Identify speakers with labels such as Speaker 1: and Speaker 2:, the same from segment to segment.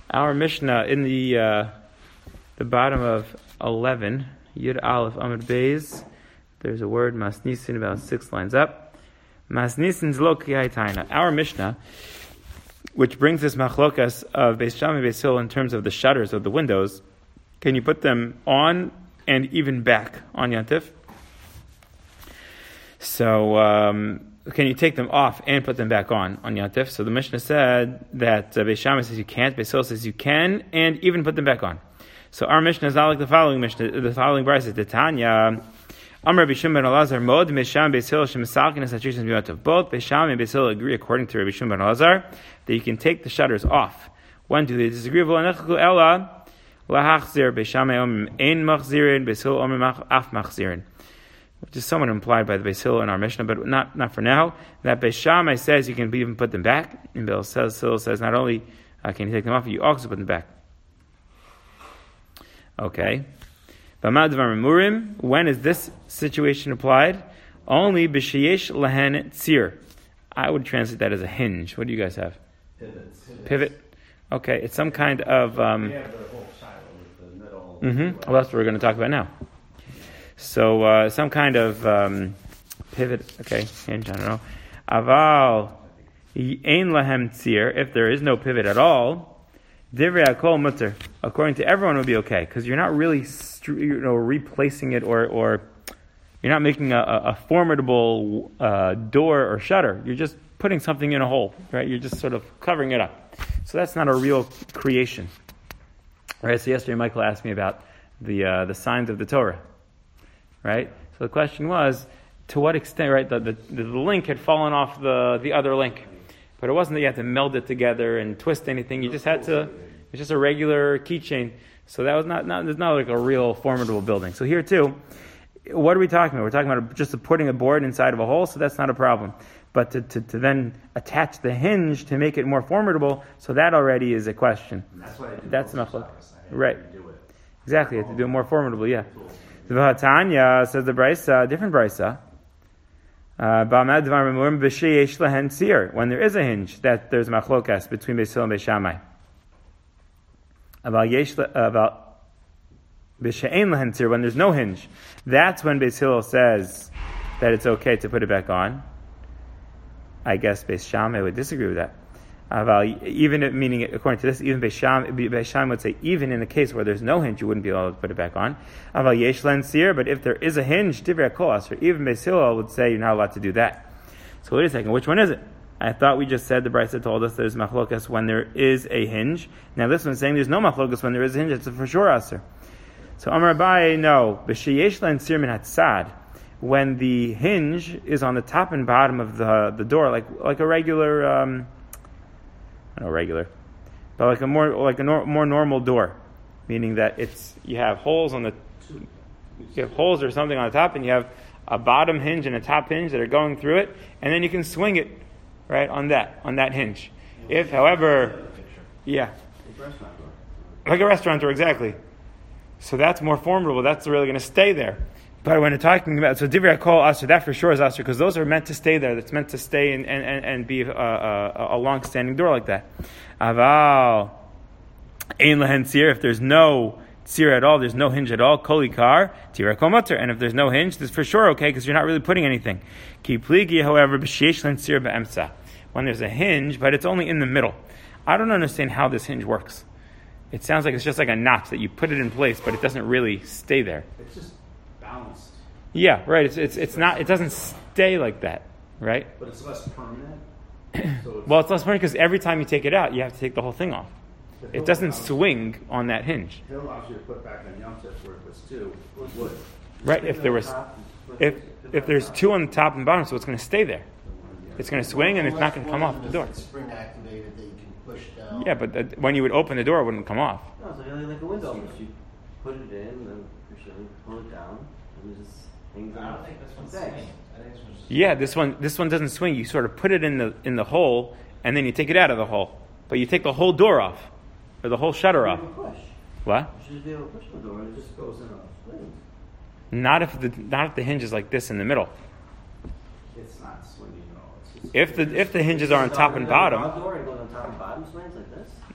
Speaker 1: Our Mishnah in the bottom of 11, Yud Aleph Amud Beis, there's a word Masnisin about 6 lines up. Masnisin's lo kiyaytaina. Our Mishnah, which brings this machlokas of Beis Shammai and Beis Hillel in terms of the shutters of the windows, can you put them on and even back on Yantif? So, can you take them off and put them back on Yantif? So the Mishnah said that Beis Shammai says you can't, Beis Hillel says you can, and even put them back on. So our Mishnah is not like the following Mishnah. The following verse is Tanya. Amar Rabbi Shimon ben Elazar Mod Beis Shammai Beis Hillel shemisalkin esatrishin b'yotav. Both Beis Shammai and Beis Hillel agree, according to Rabbi Shimon ben Elazar, that you can take the shutters off. When do they disagree? V'lanechaku ela lahachzir. Beis Shammai omrim ein machzirin, Beis Hillel omrim af machzirin. Which is somewhat implied by the Beis Hillel in our Mishnah, but not for now. That Beis Shammai says you can even put them back, and Beis Hillel says not only can you take them off, you also put them back. Okay. When is this situation applied? Only b'sheyesh lehen tzir. I would translate that as a hinge. What do you guys have? Pivot. Okay, it's some kind of.
Speaker 2: We have the whole silo with the middle.
Speaker 1: Well, that's what we're going to talk about now. So some kind of pivot. Okay, hinge. I don't know. Aval ein lahem tzir. If there is no pivot at all. Divrei hakol mutter. According to everyone, it would be okay because you're not really, replacing it or you're not making a formidable door or shutter. You're just putting something in a hole, right? You're just sort of covering it up. So that's not a real creation, right? So yesterday, Michael asked me about the signs of the Torah, right? So the question was, to what extent, right? The link had fallen off the other link. But it wasn't that you had to meld it together and twist anything. You just had to. It was just a regular keychain. So that was not like a real formidable building. So here too, what are we talking about? We're talking about just putting a board inside of a hole. So that's not a problem. But to then attach the hinge to make it more formidable, so that already is a question. That's enough. Right. Exactly. You have to do it more formidable. Yeah. The Vahatanya says the Brisa, different Brisa. When there is a hinge, that there's a machlokas between Beis Hillel and Beis Shammai. When there's no hinge, that's when Beis Hillel says that it's okay to put it back on. I guess Beis Shammai would disagree with that. Even meaning, according to this, even Beis Shammai would say, even in the case where there's no hinge, you wouldn't be able to put it back on. But if there is a hinge, even Beis Hillel would say you're not allowed to do that. So wait a second, which one is it? I thought we just said the Brisa told us there's machlokas when there is a hinge. Now this one's saying there's no machlokas when there is a hinge. It's a for sure aser. So Amar Abaye, no. When the hinge is on the top and bottom of the door, like a regular. Regular, but like a more normal door, meaning that you have holes or something on the top, and you have a bottom hinge and a top hinge that are going through it, and then you can swing it right on that hinge. If, however, like a restaurant door, exactly. So that's more formidable. That's really going to stay there. But when we're talking about, so divrei hakol aser, that for sure is aser, because those are meant to stay there. That's meant to stay and be a long-standing door like that. Aval ein lehen tzir, if there's no tzir at all, there's no hinge at all, kol ikar, divrei hakol mutter. And if there's no hinge, that's for sure okay, because you're not really putting anything. Ki pligi, however, b'sheish lehen tzir be'emtza. When there's a hinge, but it's only in the middle. I don't understand how this hinge works. It sounds like it's just like a notch that you put it in place, but it doesn't really stay there.
Speaker 2: It's just balanced.
Speaker 1: Yeah, right. It's not. It doesn't stay like that, right?
Speaker 2: But it's less permanent.
Speaker 1: Well, it's less permanent because every time you take it out, you have to take the whole thing off. It doesn't swing on that hinge.
Speaker 2: He'll allows you to put back on Yom Tov where it was two wood.
Speaker 1: Right. If there's two on the top and bottom, so it's going to stay there. It's going to swing and it's not going to come off the door.
Speaker 3: Spring activated that you can push down.
Speaker 1: Yeah, but when you would open the door, it wouldn't come off.
Speaker 4: No, it's like a window. You put it in, then pull it down, and it just hangs out.
Speaker 3: I don't think this one's swinging.
Speaker 1: Yeah, this one doesn't swing. You sort of put it in the hole, and then you take it out of the hole. But you take the whole door off, or the whole shutter off.
Speaker 4: Push.
Speaker 1: What?
Speaker 4: You should be able to push the door, and it just goes in a swing.
Speaker 1: Not if the hinge is like this in the middle.
Speaker 2: It's not swinging at all.
Speaker 1: If the hinges are on top and bottom.
Speaker 4: Door and goes on top and bottom swings like this.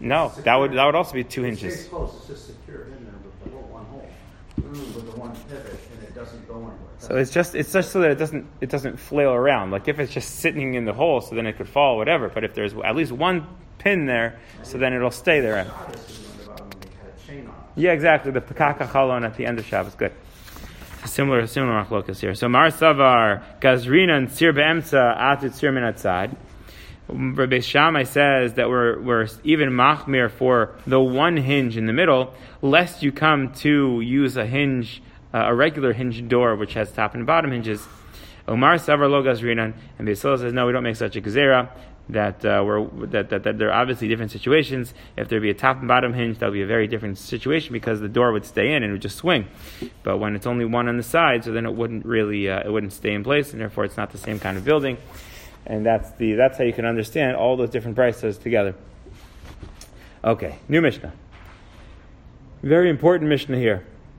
Speaker 1: No, that would also be 2
Speaker 2: It stays
Speaker 1: hinges.
Speaker 2: closed, it's just secured in there with the one hole, with the one pivot, and it doesn't go anywhere.
Speaker 1: So it's just so that it doesn't flail around. Like if it's just sitting in the hole, so then it could fall, whatever. But if there's at least one pin there, so then it'll stay there.
Speaker 2: Shabbos is when they had a chain on it.
Speaker 1: Yeah, exactly. The Pekaka Chalon at the end of Shabbos. Good. Similar machlokas here. So Mar Savar Gazrina and Sir Be'emtza Atit Sir Min Atzad. Rabbi Shammai says that we're even machmir for the one hinge in the middle, lest you come to use a hinge, a regular hinge door which has top and bottom hinges. Omar Savar Lo Gazrina, and Beisil says no, we don't make such a gezerah. That there are obviously different situations. If there be a top and bottom hinge, that would be a very different situation because the door would stay in and it would just swing. But when it's only one on the side, so then it wouldn't really it wouldn't stay in place, and therefore it's not the same kind of building. And that's how you can understand all those different prices together. Okay, new Mishnah. Very important Mishnah here.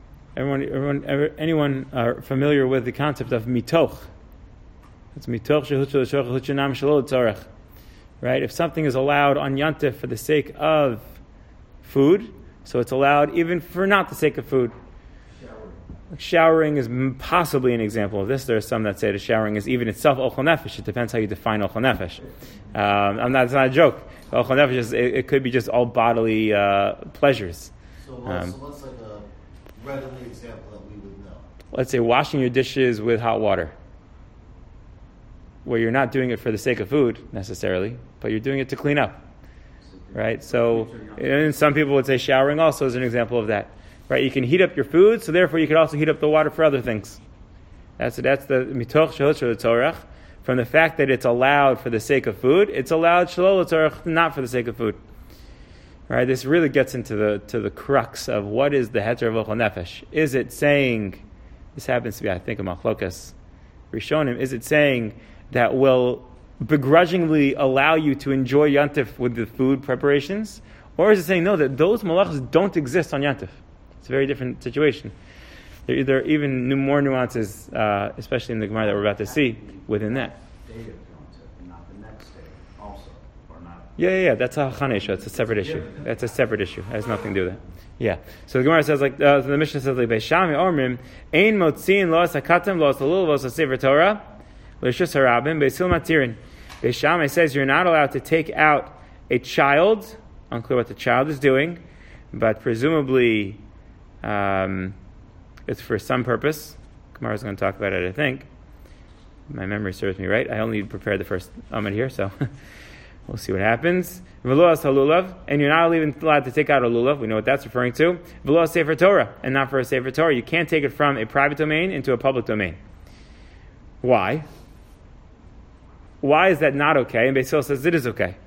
Speaker 1: Anyone familiar with the concept of mitoch? It's mitoch shehutchanam shelo tzarech. Right? If something is allowed on Yantif for the sake of food, so it's allowed even for not the sake of food. Showering is possibly an example of this. There are some that say that showering is even itself ochel nefesh. It depends how you define ochel nefesh. It's not a joke. Ochel nefesh is, it could be just all bodily pleasures.
Speaker 3: So what's like a readily example that we would know?
Speaker 1: Let's say washing your dishes with hot water, where you're not doing it for the sake of food necessarily, but you're doing it to clean up, right? So, and some people would say showering also is an example of that, right? You can heat up your food, so therefore you can also heat up the water for other things. That's the mitoch shehut shelo tzorech. From the fact that it's allowed for the sake of food, it's allowed shelo tzorech, not for the sake of food. Right? This really gets into the crux of what is the heter of ochel nefesh. Is it saying, this happens to be, I think, a machlokas rishonim, is it saying that will begrudgingly allow you to enjoy Yantif with the food preparations? Or is it saying, no, that those malachas don't exist on Yantif? It's a very different situation. There are even more nuances, especially in the Gemara that we're about to see, within that.
Speaker 2: Day of Yantif, and not the next day also, or not.
Speaker 1: Yeah. That's a Chanesha. It's a separate issue. That's a separate issue. It has nothing to do with that. Yeah. So the Gemara says, the Mishnah says, like, Beishami Ormim, Ein Motzin Lo Asakatem Lo Asalul Lo Asever Torah, Lishus Harabim, Beisil Matirin. Beishamai says you're not allowed to take out a child, unclear what the child is doing, but presumably it's for some purpose. Gemara is going to talk about it, I think. My memory serves me right. I only prepared the first Amud here, so we'll see what happens. V'lo halulav, and you're not even allowed to take out a lulav. We know what that's referring to. V'lo sefer Torah, and not for a sefer Torah. You can't take it from a private domain into a public domain. Why? Why is that not okay? And Beis Hillel says it is okay.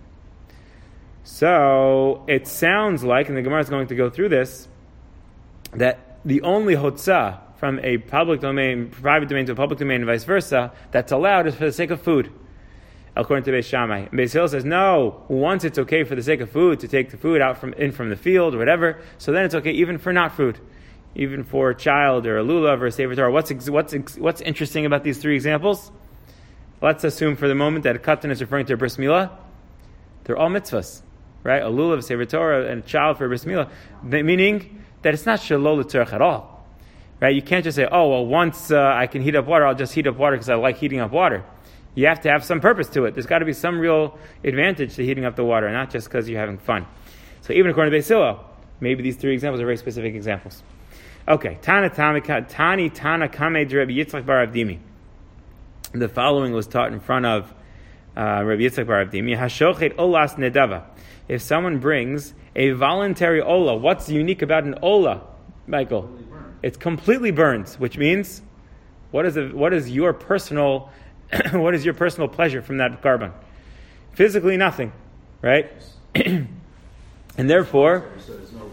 Speaker 1: So it sounds like, and the Gemara is going to go through this, that the only hotzah from a public domain, private domain to a public domain, and vice versa, that's allowed is for the sake of food, according to Beis Shammai. And Beis Hillel says no. Once it's okay for the sake of food to take the food out from the field or whatever, so then it's okay even for not food, even for a child or a lulav or a sefer Torah. What's interesting about these three examples? Let's assume for the moment that a katan is referring to a bris milah. They're all mitzvahs, right? A lulav, a sefer Torah, and a child for a bris milah. Meaning that it's not shelo l'tzorech at all, right? You can't just say, oh, well, once I can heat up water, I'll just heat up water because I like heating up water. You have to have some purpose to it. There's got to be some real advantage to heating up the water, not just because you're having fun. So even according to Beis Hillel, maybe these three examples are very specific examples. Okay, Tani Tana Kame Rabbi Yitzchak bar Avdimi. The following was taught in front of Rabbi Yitzchak bar Avdimi. Hashochet olas nedava. If someone brings a voluntary ola, what's unique about an ola, Michael? It's completely burned, which means what is your personal what is your personal pleasure from that carbon? Physically, nothing, right? And therefore,
Speaker 2: So there's no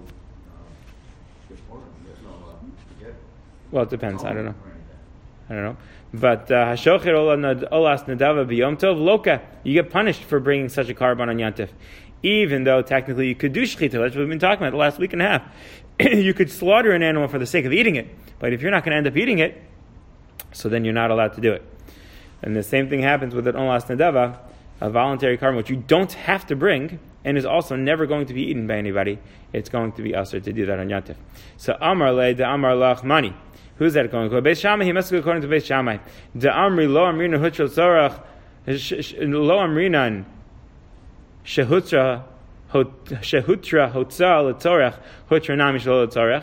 Speaker 1: well, it depends. I don't know. But Hashochet olas nedava b'yom tov loka. You get punished for bringing such a carbon on Yantif, even though technically you could do shechita. That's what we've been talking about the last week and a half. You could slaughter an animal for the sake of eating it, but if you're not going to end up eating it, so then you're not allowed to do it. And the same thing happens with an olas nedava, a voluntary carbon, which you don't have to bring, and is also never going to be eaten by anybody, it's going to be usher to do that on Yantif. So Amar le de Amar lach mani. Who's that going to go? Beis Shammai, he must go according to Beis Shammai. De Amri lo amrina hutra tzorach lo amrinan shehutra hotza l'tzorach hutra nami shelo l'tzorach.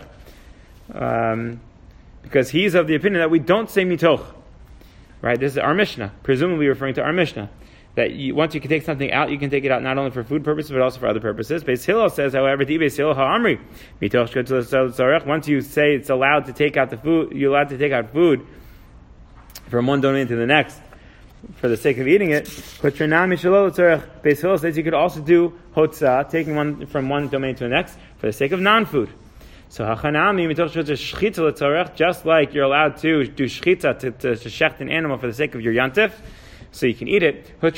Speaker 1: Because he's of the opinion that we don't say mitoch. Right? This is our Mishnah, presumably referring to our Mishnah. That once you can take something out, you can take it out not only for food purposes, but also for other purposes. Beis Hillel says, however, Beis Hillel ha'amri, mitoch shkot. Once you say it's allowed to take out the food, you're allowed to take out food from one domain to the next for the sake of eating it. Beis Hillel says you could also do hotza, taking one from one domain to the next for the sake of non-food. So hachanami mitoch shchita l'tzorech, just like you're allowed to do shchita to shecht an animal for the sake of your yantif, so you can eat it. Right?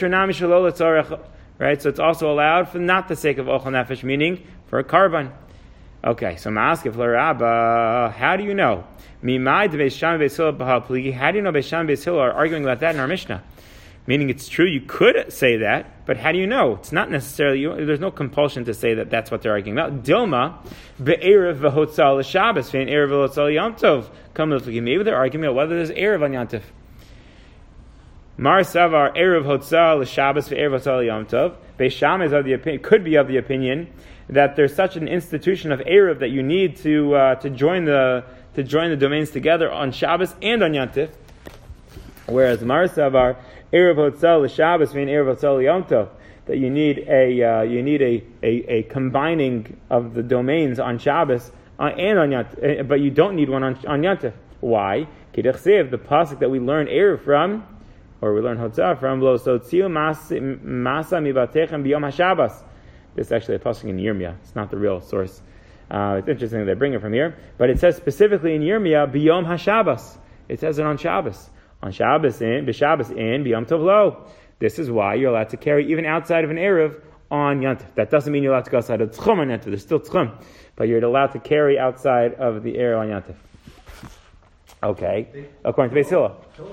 Speaker 1: So it's also allowed for not the sake of ochel nefesh, meaning for a karban. Okay, so ma'askef l'rabba, how do you know? How do you know Beis Shammai and Beis Hillel are arguing about that in our Mishnah? Meaning it's true, you could say that, but how do you know? It's not necessarily, there's no compulsion to say that that's what they're arguing about. Dilma, be'erev v'hotzal l'shabbos, ve'en erev v'hotzal yom tov. Maybe they're arguing about whether there's erev on yantif. Mar Savar Erev Hotzal Shabbos ve'Erev Hotzal Yom Tov. Beis Shammai is of the opinion, could be of the opinion that there's such an institution of Erev that you need to join the domains together on Shabbos and on Yantif. Whereas Mar Savar Erev Hotzal Shabbos ve'en Erev Hotzal Yom Tov, that you need a combining of the domains on Shabbos and on Yantif, but you don't need one on Yantif. Why? Kidduch Sev, the pasuk that we learn Erev from, or we learn Hotzah from, Lo Sotziu Masa Mibatechem B'Yom HaShabbos. This is actually a pasuk in Yirmiyah. It's not the real source. It's interesting that they bring it from here. But it says specifically in Yirmiyah, B'Yom HaShabbos. It says it on Shabbos. On Shabbos in, B'Shabbos in, B'Yom Tov Lo. This is why you're allowed to carry even outside of an Erev on Yantif. That doesn't mean you're allowed to go outside of Tzchum on Yantif. There's still Tzchum. But you're allowed to carry outside of the Erev on Yantif. Okay. According to Beis Hillel.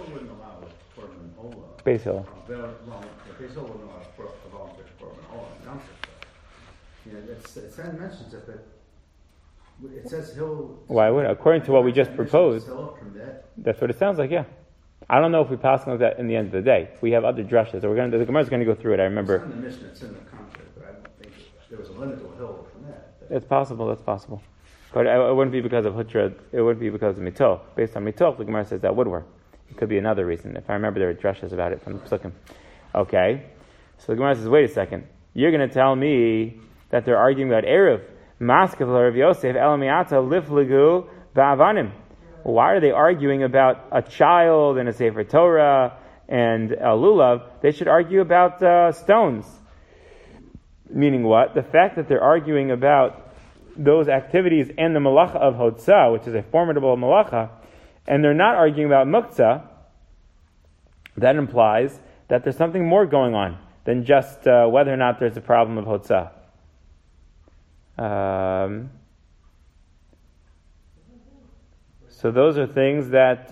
Speaker 1: Beis Hillel.
Speaker 2: Beis Hillel wouldn't allow a volunteer korban olah on Yom Tov. It mentions it, but it says Hillel.
Speaker 1: Why would? According to what we just proposed, that's what it sounds like. Yeah, I don't know if we pass on that in the end of the day. We have other drushes, so the Gemara is going to go through it. I remember.
Speaker 2: It's in the Mishnah, it's in the contract, but I don't think there was a limit to Hillel from that.
Speaker 1: It's possible. That's possible. But it wouldn't be because of Hutra. It wouldn't be because of Mitoch. Based on Mitoch, the Gemara says that would work. It could be another reason. If I remember, there are drushes about it from the Psukim. Okay. So the Gemara says, wait a second. You're going to tell me that they're arguing about Erev. Maskav Rav Yosef Elamiata Lifligu Ba'avanim. Why are they arguing about a child and a Sefer Torah and a lulav? They should argue about stones. Meaning what? The fact that they're arguing about those activities and the malacha of Hotzah, which is a formidable malacha, and they're not arguing about muktzah, that implies that there's something more going on than just whether or not there's a problem of Hotzah. So those are things that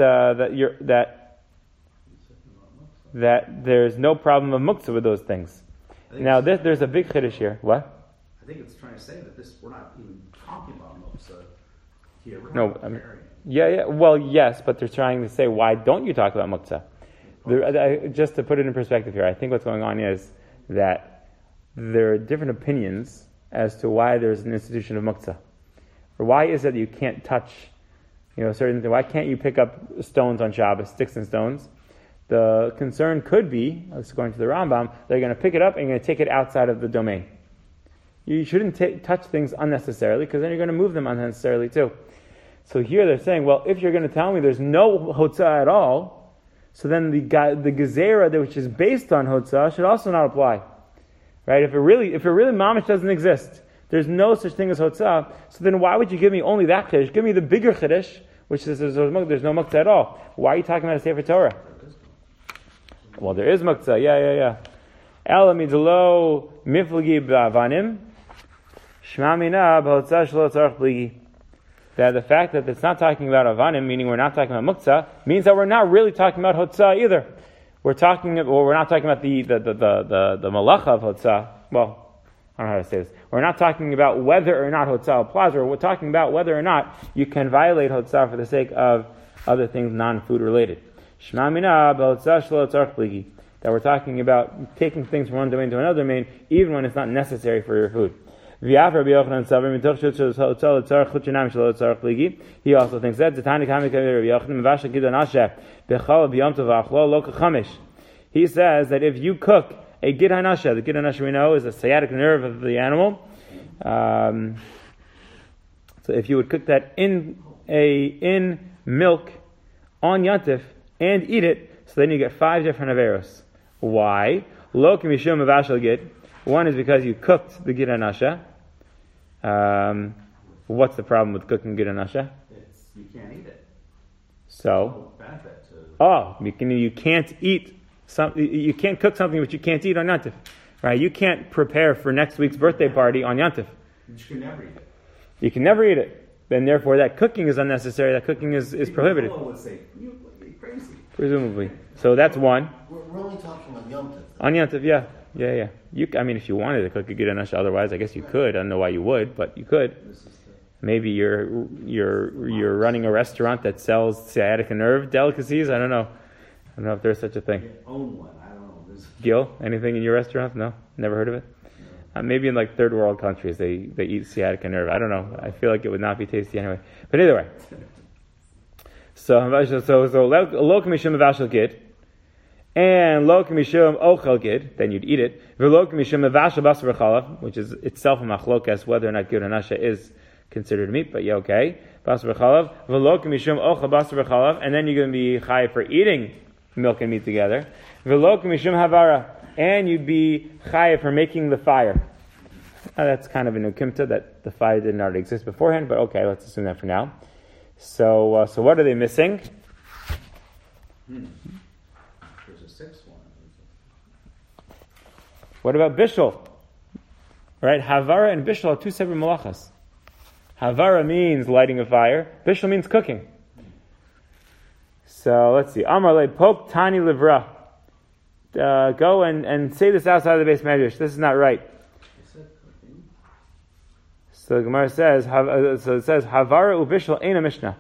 Speaker 1: there's no problem of muktzah with those things. Now there's a big chiddush here. What?
Speaker 2: I think it's trying to say that we're not even talking about muktzah here.
Speaker 1: No, yeah. Well, yes, but they're trying to say, why don't you talk about muktzah? Just to put it in perspective here, I think what's going on is that there are different opinions as to why there's an institution of muktzah. Or why is it that you can't touch, certain things? Why can't you pick up stones on Shabbos, sticks and stones? The concern could be, according to the Rambam, they're going to pick it up and you're going to take it outside of the domain. You shouldn't touch things unnecessarily, because then you're going to move them unnecessarily too. So here they're saying, well, if you're going to tell me there's no hotzah at all, so then the gezerah, which is based on hotzah, should also not apply, right? If it really mamish doesn't exist, there's no such thing as hotzah. So then why would you give me only that chiddush? Give me the bigger chiddush, which is there's no muktzah at all. Why are you talking about a Sefer Torah? Well, there is muktzah. Yeah. Ela midlo miflagi b'avanim shma mina b'hotzah shelo tzarich pligi. That the fact that it's not talking about avanim, meaning we're not talking about muktzah, means that we're not really talking about hotzah either. We're not talking about the malacha of hotzah. Well, I don't know how to say this. We're not talking about whether or not Hotzah applies, we're talking about whether or not you can violate Hotzah for the sake of other things non-food related. Shema mina b'hotzah shelo tzarich pligi. That we're talking about taking things from one domain to another domain, even when it's not necessary for your food. He also thinks that he says that if you cook a gid hanasha, the gid hanasha we know is a sciatic nerve of the animal. So if you would cook that in milk on yantif and eat it, so then you get 5 different averos. Why? Lo kimishum mavashal gid. One is because you cooked the gid hanasha. What's the problem with cooking gid hanasha?
Speaker 2: You can't eat it.
Speaker 1: So,
Speaker 2: Benefit to
Speaker 1: you can't eat something. You can't cook something which you can't eat on yantif, right? You can't prepare for next week's birthday party on yantif.
Speaker 2: you can never eat it.
Speaker 1: You can never eat it. Then, therefore, that cooking is unnecessary. That cooking is prohibited.
Speaker 2: People would say, you're crazy.
Speaker 1: Presumably. So that's one.
Speaker 3: We're only talking on Yom Tov.
Speaker 1: On yantif, yeah. If you wanted to cook a gid hanasha, otherwise, I guess you could. I don't know why you would, but you could. Maybe you're running a restaurant that sells sciatica nerve delicacies. I don't know if there's such a thing.
Speaker 2: You own one. I don't know.
Speaker 1: Gil, anything in your restaurant? No, never heard of it. Maybe in like third world countries they eat sciatica nerve. I don't know. I feel like it would not be tasty anyway. But either way. So lo kamishum avashal gid, and lo kamishum ochel gid, then you'd eat it. V'lo kamishum avashal basar v'chalav, which is itself a machlokas whether or not gid hanasha is considered meat, but yeah, okay. Basar v'chalav, v'lo kamishum ochel basar v'chalav, and then you're going to be chayav for eating milk and meat together. V'lo kamishum havara, and you'd be chayav for making the fire. Now that's kind of an ukimta that the fire didn't already exist beforehand, but okay, let's assume that for now. So what are they missing?
Speaker 2: There's a 6th one.
Speaker 1: What about bishul? Right, havara and bishul are 2 separate malachas. Havara means lighting a fire. Bishul means cooking. So let's see. Amar le pok tani livra. Go and say this outside of the base medrash. This is not right. So the Gemara says, Havara ubishul ain't a Mishnah.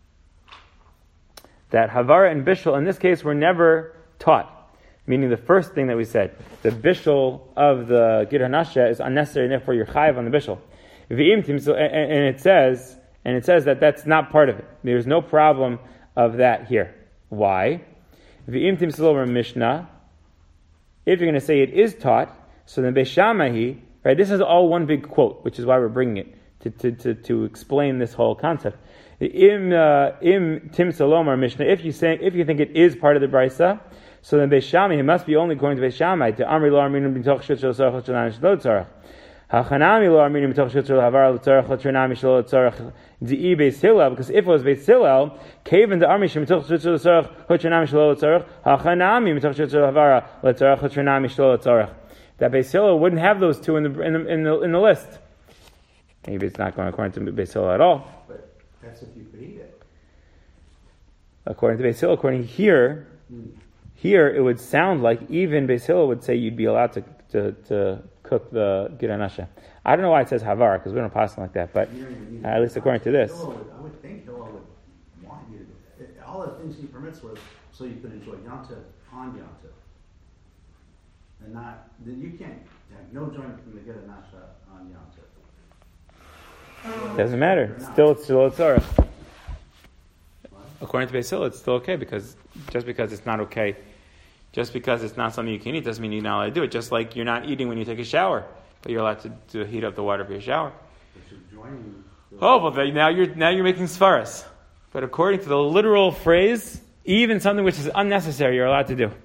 Speaker 1: That Havara and Bishul in this case were never taught. Meaning the first thing that we said, the Bishul of the gid hanasha is unnecessary, and therefore you're chayav on the Bishul. And it says that that's not part of it. There's no problem of that here. Why? V'imtim silo Mishnah. If you're going to say it is taught, so then Beishamahi. Right, this is all one big quote, which is why we're bringing it to explain this whole concept. Im tim salomar Mishnah. If you think it is part of the brisa, so then Beishami, it must be only according to Beishami. To Amri lo arminu b'toch shutz l'tzarach l'tzarach shlo tzarach. Hachanami lo arminu b'toch shutz l'havar l'tzarach l'tzarach shlo tzarach di'i Beis Hillel. Because if it was Beis Hillel, kaven the army shem b'toch shutz l'tzarach l'tzarach shlo tzarach. Hachanami b'toch shutz l'havar l'tzarach l'tzarach shlo tzarach. That Beis Hillel wouldn't have those 2 in the list. Maybe it's not going according to Beis Hillel at all.
Speaker 2: But that's if you could eat it.
Speaker 1: According to Beis Hillel, here it would sound like even Beis Hillel would say you'd be allowed to cook the gid hanasha. I don't know why it says havar, because we don't pass like that, but at least according to this.
Speaker 2: I would think Hillel would want you to. All the things he permits was so you could enjoy yantif on yantif. And you can't have no joint from the gid hanasha on yantif.
Speaker 1: Doesn't matter. Still, it's tzarach. According to Beis Hillel, it's still okay because just because it's not okay, just because it's not something you can eat, doesn't mean you're not allowed to do it. Just like you're not eating when you take a shower, but you're allowed to heat up the water for your shower. Well, now you're making svaras. But according to the literal phrase, even something which is unnecessary, you're allowed to do.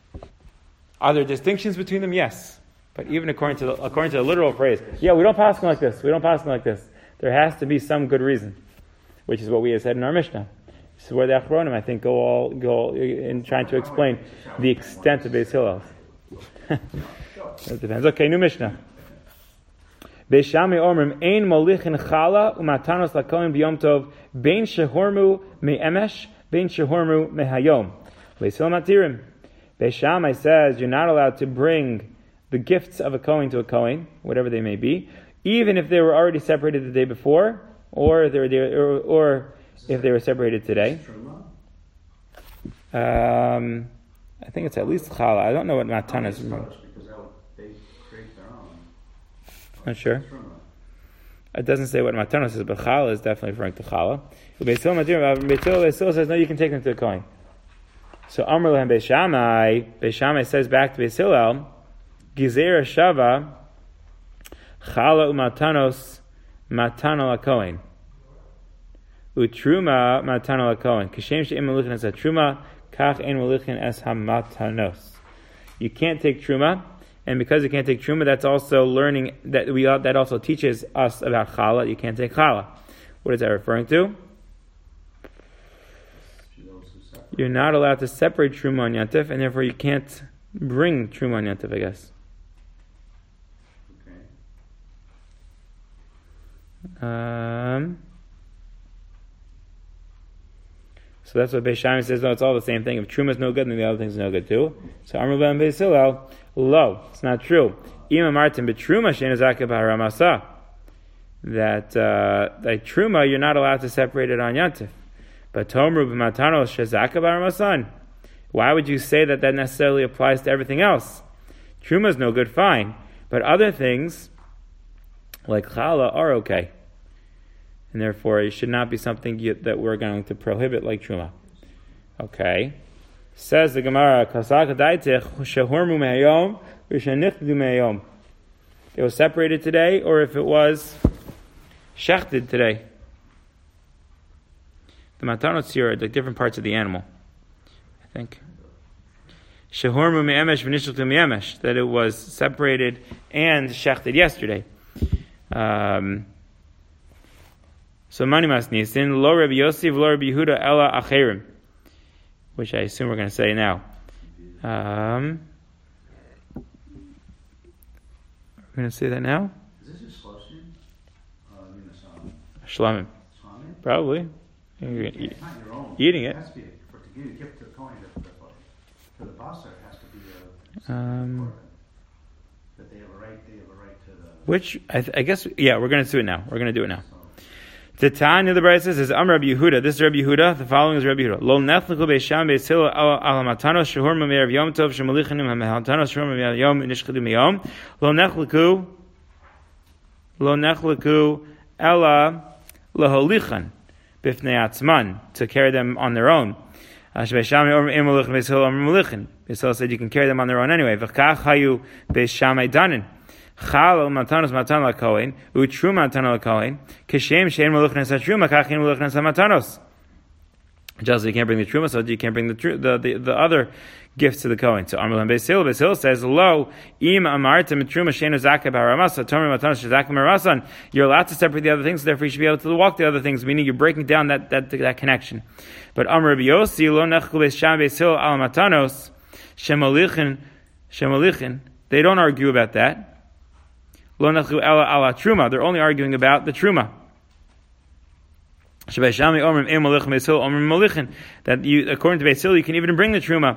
Speaker 1: Are there distinctions between them? Yes. But even according to the literal phrase, we don't pass them like this. We don't pass them like this. There has to be some good reason, which is what we have said in our Mishnah. This is where the Achronim, I think, go in trying to explain the extent of Beis Hillel. It depends. Okay, new Mishnah. Beishami Omrim Ein Molichin Chala Umatanos Lakolim B'Yom Tov Bein Shehormu Me'emesh Bein Shehormu Mehayom. Beis Hillel Matirim. Beis Shammai says you're not allowed to bring the gifts of a Kohen to a Kohen, whatever they may be, even if they were already separated the day before, or if they were separated today. I think it's at least challah. I don't know what matana is.
Speaker 2: Because they create their own.
Speaker 1: Not sure. It doesn't say what matanos is, but challah is definitely referring to challah. Beis Hillel says no, you can take them to the Kohen. So Amr lehem Beis Shammai says back to Beis Hillel, Gizera Shava, Chala umatanos matana lakohen. Utruma matana lakohen. Kishem she'im melichin es truma, kach ein melichin es hamatanos. You can't take truma, and because you can't take truma, that's also learning that also teaches us about chala. You can't take chala. What is that referring to? You're not allowed to separate truma on yantif, and therefore you can't bring truma on yantif, I guess. So that's what Beis Shammai says. No, it's all the same thing. If truma is no good, then the other things are no good too. So Amar ben Beis Hillel, lo, it's not true. Ima Martin betruma she'en zakeh b'haramasa. That truma you're not allowed to separate it on yantif. But tomru b'matanos shezakeh b'haramasan. Why would you say that necessarily applies to everything else? Truma is no good, fine, but other things like challah are okay. And therefore, it should not be something that we're going to prohibit like truma. Okay. Says the Gemara, it was separated today, or if it was shechted today. The matanot here are the different parts of the animal, I think. That it was separated and shechted yesterday. So mani masnisin lo Rabbi Yosef lo Rabbi Yehuda ela acherim, which I assume we're going to say now. We're going to say that now.
Speaker 2: Is this a shloshim?
Speaker 1: Shlamim, probably.
Speaker 2: It's not your own.
Speaker 1: Eating it.
Speaker 2: It has to be for to give it to the Kohen. For the basar, it has to be that they have a right. They have a right to the.
Speaker 1: Which I guess, yeah, we're going to do it now. We're going to do it now. The Tanya, the Brayta says, is Amr Rabbi Yehuda. This is Rabbi Yehuda. The following is Rabbi Yehuda. Lo nechlechu Beis Shammai Beis Hillel al matanos shehur me'erev Yom Tov shemalichanim hamatanos shehur me'erev Yom nishchadu miyom. Lo nechleku ela laholichan b'fnei atzman, to carry them on their own. Beis Shammai Beis Hillel malichin. Beis Hillel said you can carry them on their own anyway. V'chach hayu Beis Shammai danin. Chalal matanos matan lakohen, utru matan lakohen, kishem shein meluchnas hatruma, kachin meluchnas hamatanos. Just so you can't bring the truma, so you can't bring the other gifts to the kohen. So Amar Beis Hillel says, "Lo im amartem truma shein zakeh b'haramasa, tomer matanos shezakeh b'haramasan." You're allowed to separate the other things, therefore you should be able to walk the other things. Meaning you're breaking down that connection. But Amar Rabbi Yossi lo nechku Beis Shammai Beis Hillel al matanos shemalichin. They don't argue about that. They're only arguing about the truma. That you, according to Beis Hillel, you can even bring the truma.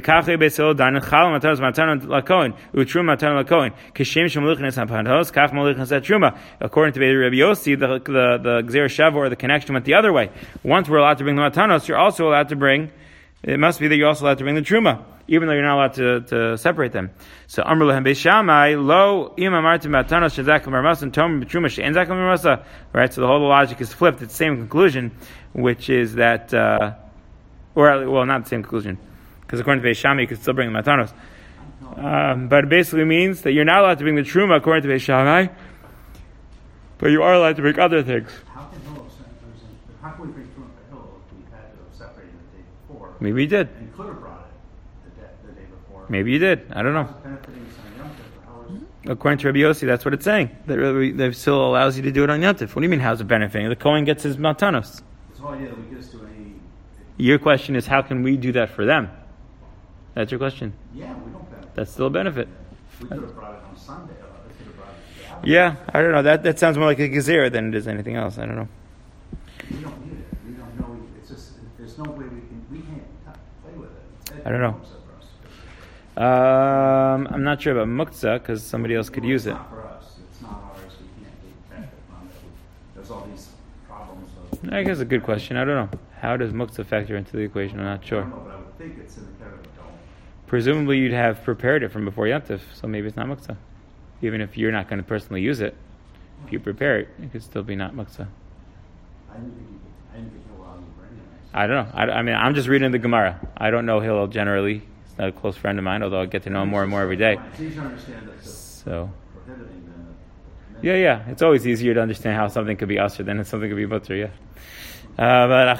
Speaker 1: According to Rabbi Yossi, the Gzera Shava, or the connection went the other way. Once we're allowed to bring the matanos, you're also allowed to bring. It must be that you're also allowed to bring the truma, even though you're not allowed to separate them. So Amr lehem Beis Shammai lo im amartim matanos shezakeh b'haramasan tomer b'truma she'en zakeh b'haramasa. Right, so the whole logic is flipped. It's the same conclusion, which is that, not the same conclusion, because according to Beis Shammai, you can still bring the matanos. But it basically means that you're not allowed to bring the truma according to Beis Shammai, but you are allowed to bring other things.
Speaker 2: How can we bring truma to Hillel if we had to have separated the day before?
Speaker 1: Maybe you did.
Speaker 2: And could have brought it the day before.
Speaker 1: Maybe you did. I don't know. According to Rabbi Yossi, that's what it's saying. That still allows you to do it on Yantif. What do you mean, how's it benefiting? The Kohen gets his matanos.
Speaker 2: That's the whole idea that we could just do any.
Speaker 1: Your question is, how can we do that for them? That's your question.
Speaker 2: Yeah, we don't benefit.
Speaker 1: That's still a benefit.
Speaker 2: We could have brought it on Sunday. We could have brought it.
Speaker 1: Yeah, I don't know. That sounds more like a gezerah than it is anything else. I don't know.
Speaker 2: We don't need it. We don't know. It's just there's no way we can't play with it.
Speaker 1: I don't know. I'm not sure about muktzah because somebody else could use it.
Speaker 2: It's not for us. It's not ours. We can't get benefit from it. There's all these problems of.
Speaker 1: I guess it's a good question. I don't know. How does muktzah factor into the equation? I'm not
Speaker 2: I
Speaker 1: sure.
Speaker 2: don't know, but I would think it's in the category of dome.
Speaker 1: Presumably you'd have prepared it from before Yantif, so maybe it's not muktzah. Even if you're not going to personally use it, if you prepare it, it could still be not muktzah.
Speaker 2: I didn't think you allowed you to bring it.
Speaker 1: I don't know. I mean, I'm just reading the Gemara. I don't know Hillel generally. He's not a close friend of mine, although I get to know him more and more every day.
Speaker 2: It's easier to understand that
Speaker 1: So,
Speaker 2: prohibiting than the
Speaker 1: yeah. It's always easier to understand how something could be usher than something could be butter, yeah. But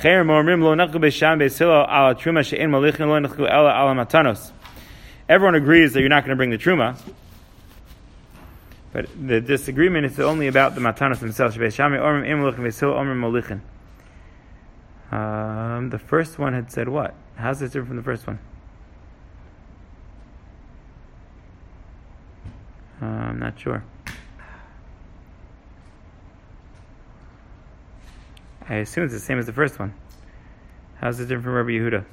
Speaker 1: everyone agrees that you're not going to bring the truma. But the disagreement is only about the matanos themselves. The first one had said what? How's this different from the first one? I'm not sure. I assume it's the same as the first one. How's it different from Rabbi Yehuda?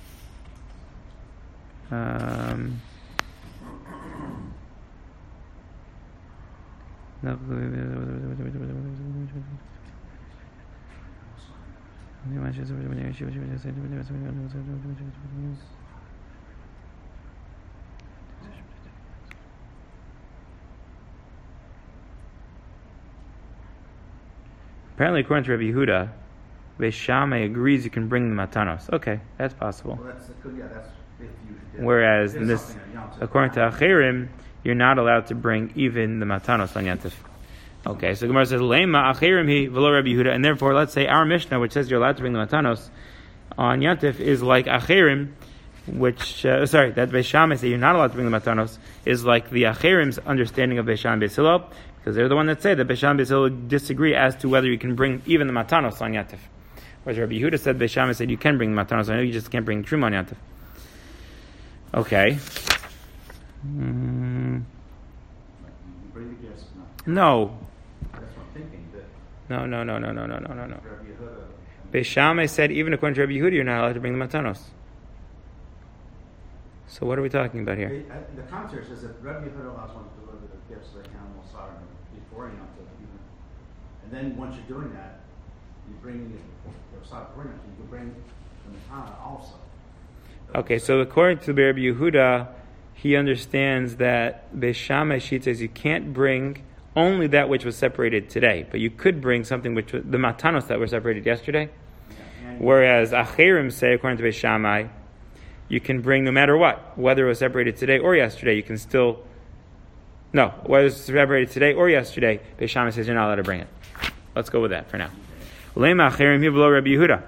Speaker 1: Apparently, according to Rabbi Yehuda, Beis Shammai agrees you can bring the matanos. Okay, that's possible.
Speaker 2: Well, that's good. Yeah, that's if you did.
Speaker 1: Whereas
Speaker 2: did
Speaker 1: in this,
Speaker 2: something on Yom Tov.
Speaker 1: according to Acherim, you're not allowed to bring even the matanos on Yantif. Okay, so Gemara says, Lema Acherim hi v'lo Rabbi Yehuda, and therefore, let's say our Mishnah, which says you're allowed to bring the matanos on Yantif, is like Acherim, which, that Beis Shammai say you're not allowed to bring the matanos, is like the Acherim's understanding of Beis Shammai Beis Hillel, because they're the one that say that Beis Shammai Beis Hillel disagree as to whether you can bring even the matanos on Yantif. Whereas Rabbi Yehuda said, Beis Shammai said you can bring the matanos on Yantif, you just can't bring truma on Yantif. Okay.
Speaker 2: You bring the gifts.
Speaker 1: No.
Speaker 2: That's what I'm thinking. That
Speaker 1: No.
Speaker 2: Rabbi Yehuda.
Speaker 1: Beis Shammai said even according to Rabbi Yehuda you're not allowed to bring the matanos. So what are we talking about here?
Speaker 2: The commentary says that Rabbi Yehuda allows one to deliver the gifts like animal slaughter before Yom Tov, even. And then once you're doing that, you bring the slaughter before Yom Tov. You can bring the matana also.
Speaker 1: Okay, so according to Rabbi Yehuda, he understands that Beis Shammai sheet says you can't bring only that which was separated today, but you could bring something which was the matanos that were separated yesterday.
Speaker 2: Yeah,
Speaker 1: Whereas Acherim say, according to Beis Shammai, you can bring no matter what, whether it was separated today or yesterday. You can still whether it's separated today or yesterday. Beis Shammai says you're not allowed to bring it. Let's go with that for now. Lema Acherim hi v'lo Rabbi Yehuda.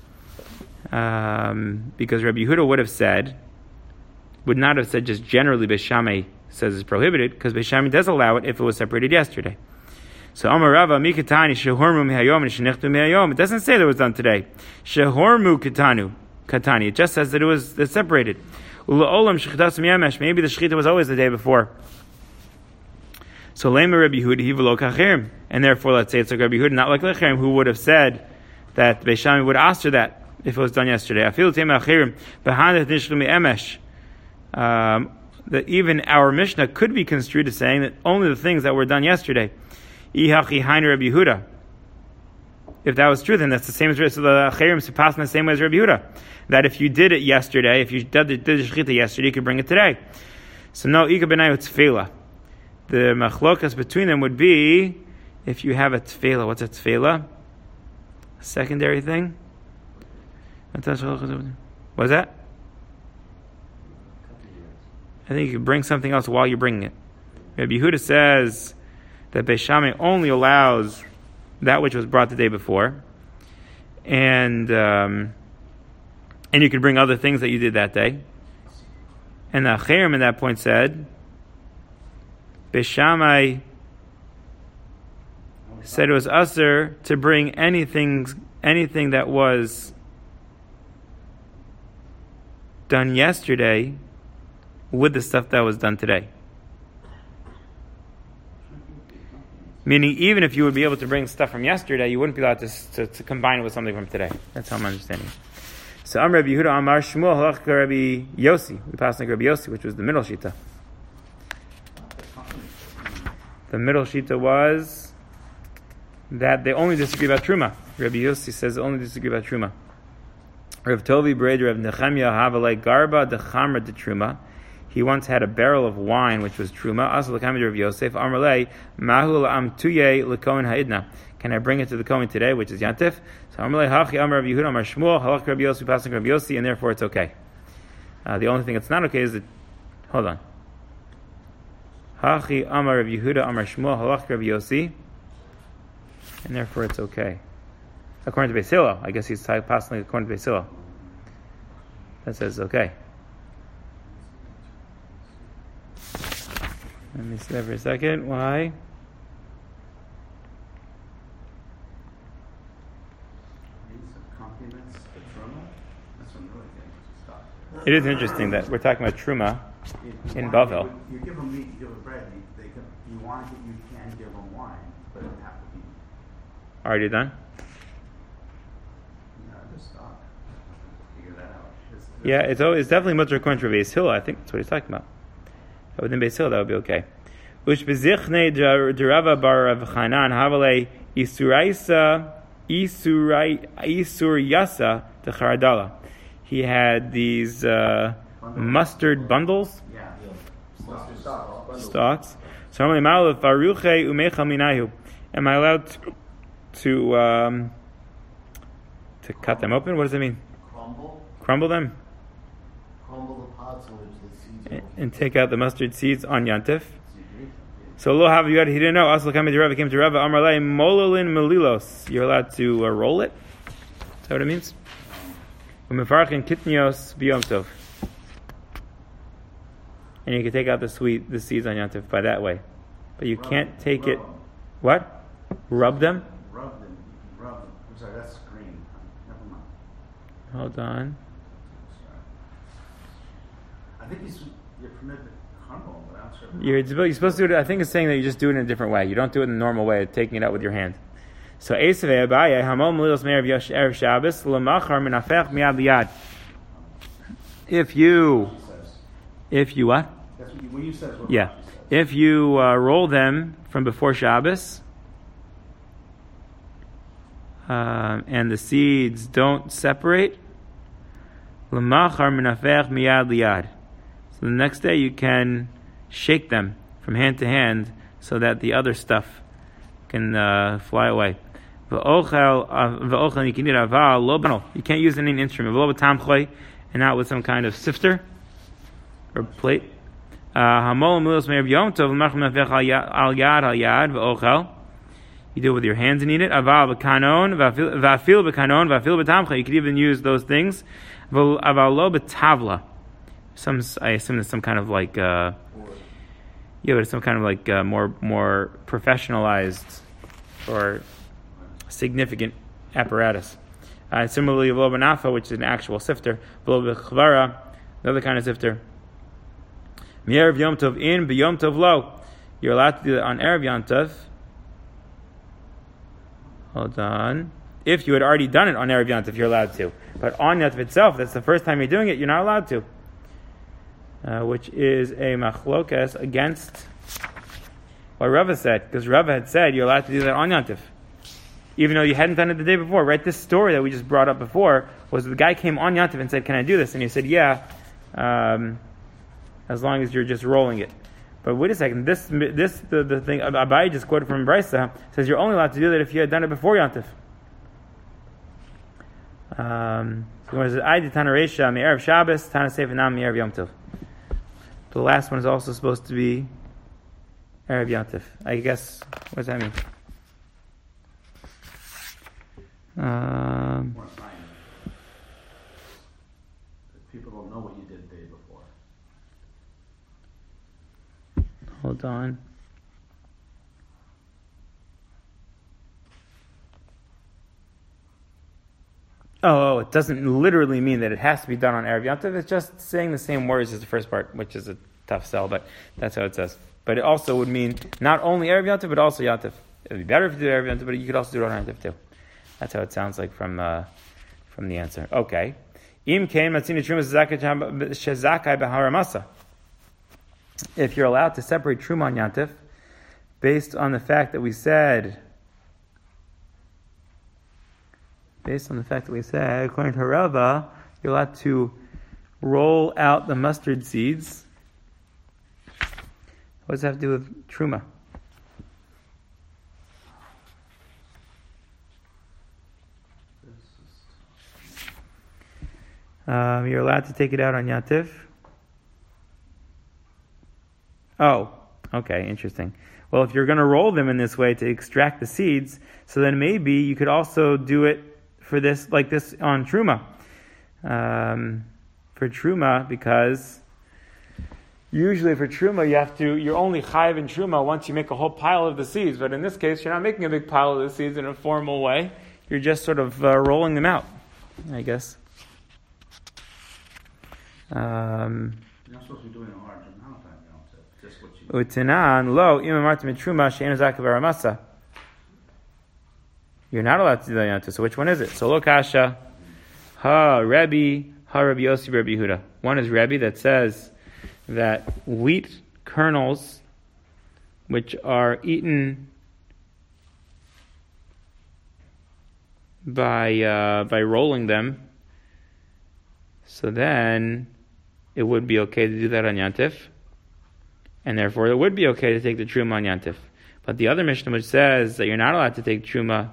Speaker 1: Because Rabbi Yehuda would not have said just generally Beis Shammai says it's prohibited, because Beis Shammai does allow it if it was separated yesterday. So Amar Rava mikatani shehormu mihayom and shenichtu mihayom. It doesn't say that it was done today. Shehormu katani. It just says that it's separated. Ula'olam shechitasu miyamesh. Maybe the shechita was always the day before. So Lema Rabbi Yehuda hi v'lo kacherim. And therefore, let's say it's like Rabbi Yehuda, not like Lecherim, who would have said that Beis Shammai would answer that if it was done yesterday. Afilu tema acherim behandet nishlu mi'emesh. That even our Mishnah could be construed as saying that only the things that were done yesterday. Ihachi hainu Rabbi Yehuda. If that was true, then that's the same as so the acherim surpass in the same way as Rabbi Yehuda. That if you did it yesterday, if you did the shechita yesterday, you could bring it today. So no, ika b'nayu tefela. The machlokas between them would be if you have a tefela. What's a tefela? A secondary thing. What's that? I think you could bring something else while you're bringing it. Rabbi Yehuda says that Beis Shammai only allows that which was brought the day before, and you could bring other things that you did that day. And the Acherim at that point said, Beis Shammai said it was usher to bring anything that was done yesterday with the stuff that was done today. Meaning, even if you would be able to bring stuff from yesterday, you wouldn't be allowed to combine it with something from today. That's how I'm understanding. So Amar Rabbi Yehuda Amar Shmuel Halach Rabbi Yossi. We passed like Rabbi Yossi, which was the middle shita. The middle shita was that they only disagree about truma. Rabbi Yossi says they only disagree about truma. Rav Tovi Breder of Nechemia Havalei Garba de Chamra de Truma. He once had a barrel of wine which was truma. Also the Rav Yosef Amarlei Mahul Amtuye Lekohen Haidna. Can I bring it to the Kohen today, which is Yantif? So Amarlei Hachi Amar Rav Yehuda Amar Shmuel Halach Rabbi Yossi passing Rabbi Yossi, and therefore it's okay. The only thing that's not okay is that. Hold on. Hachi Amar Rav Yehuda Amar Shmuel Halach Rabbi Yossi, and therefore it's okay. According to Beis Hillel, I guess he's passing according to Beis Hillel. That says okay. Let me see that for a second. Why? It is interesting that we're talking about truma in Bavel.
Speaker 2: You give them meat, you give them bread. You want it, you can give them wine, but it have to be.
Speaker 1: Already done?
Speaker 2: Just stop. Figure that out.
Speaker 1: Yeah, it's definitely much according to Beis Hillel. I think that's what he's talking about. But within Beis Hillel, that would be okay. Ush bezichne derava bar Rav Chanan havale isuryasa de charadala. He had these mustard bundles, stalks. So am I allowed to cut them open? What does it mean? Crumble them?
Speaker 3: Crumble the pots in which the seeds are.
Speaker 1: And take out the mustard seeds on Yantif. So lo have you he didn't know. Also came to Rava Amarlei mololin melilos. You're allowed to roll it. Is that what it means? Umefarchin kitnios biyom tov. And you can take out the seeds on Yantif by that way, but you can't take it. What? Rub them.
Speaker 2: Rub them. I'm sorry, that's green. Never mind.
Speaker 1: Hold on.
Speaker 2: I think you're permitted to crumble, but I'm sure.
Speaker 1: You're supposed to do it. I think it's saying that you just do it in a different way. You don't do it in the normal way of taking it out with your hand. So Esavei Abaye Hamol Melilos Meir Erev Shabbos Lemachar Menafech Miad Liyad. If you what?
Speaker 2: That's what you said.
Speaker 1: Yeah. If you roll them from before Shabbos, and the seeds don't separate, Lemachar Menafech Miad Liyad. So the next day you can shake them from hand to hand so that the other stuff can fly away. You can't use any instrument. And not with some kind of sifter or plate. You do it with your hands and eat it. You could even use those things. I assume it's some kind of like but it's some kind of like more professionalized or significant apparatus. Similarly, V'lo which is an actual sifter, V'lo b'chvara, the other kind of sifter. M'erev Yom Tov in, b'Yom Tov lo. You're allowed to do that on Erev Yom Tov. Hold on. If you had already done it on Erev Yom Tov, you're allowed to. But on Yom Tov itself, that's the first time you're doing it, you're not allowed to. Which is a machlokas against what Rava said, because Rava had said you're allowed to do that on Yom Tov, even though you hadn't done it the day before. Right? This story that we just brought up before was the guy came on Yom Tov and said, "Can I do this?" And he said, "Yeah, as long as you're just rolling it." But wait a second. The thing Abaye just quoted from Brisa says you're only allowed to do that if you had done it before Yom Tov. So when it says I did Tana Reisha Me'erev Shabbos, Tana Sefer Nam Me'erev Yom Tov. The last one is also supposed to be Erev Yom Tov. I guess, what does that mean?
Speaker 2: People don't know what you did the day before.
Speaker 1: Hold on. Oh, it doesn't literally mean that it has to be done on Erev Yom Tov. It's just saying the same words as the first part, which is a tough sell, but that's how it says. But it also would mean not only Erev Yom Tov, but also Yom Tov. It would be better if you do Erev Yom Tov, but you could also do it on Yom Tov too. That's how it sounds like from the answer. Okay. Im kein matzina truma shezakai b'haramasa. If you're allowed to separate truma on yantif, based on the fact that we said, according to Rava, you're allowed to roll out the mustard seeds. What does that have to do with truma? You're allowed to take it out on yantif. Oh, okay, interesting. Well, if you're going to roll them in this way to extract the seeds, so then maybe you could also do it for this, like this on truma. For truma, because usually for truma you're only chayiv in truma once you make a whole pile of the seeds. But in this case, you're not making a big pile of the seeds in a formal way. You're just sort of rolling them out, I guess.
Speaker 2: You're not supposed to be doing a large amount of yontif. Just what you.
Speaker 1: Utenan lo imamartim truma she'enu zakav aramasa. You're not allowed to do that yontif. So which one is it? So lo kasha Rabbi Yossi, Rabbi Yehuda. One is Rabbi that says that wheat kernels, which are eaten by rolling them, so then it would be okay to do that on yantif, and therefore it would be okay to take the truma on yantif. But the other Mishnah which says that you're not allowed to take truma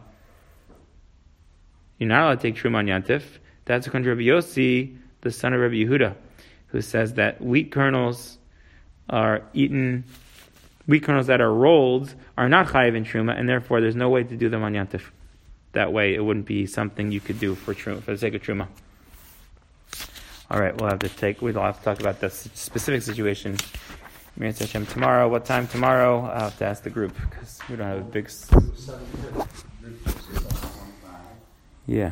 Speaker 1: on yantif, that's according to Rabbi Yossi, the son of Rabbi Yehuda, who says that wheat kernels that are rolled are not chayiv in truma, and therefore there's no way to do them on yantif. That way, it wouldn't be something you could do for the sake of truma. All right, we'll have to talk about this specific situation. Mir Hashem tomorrow. What time tomorrow? I'll have to ask the group because we don't have a big. Yeah.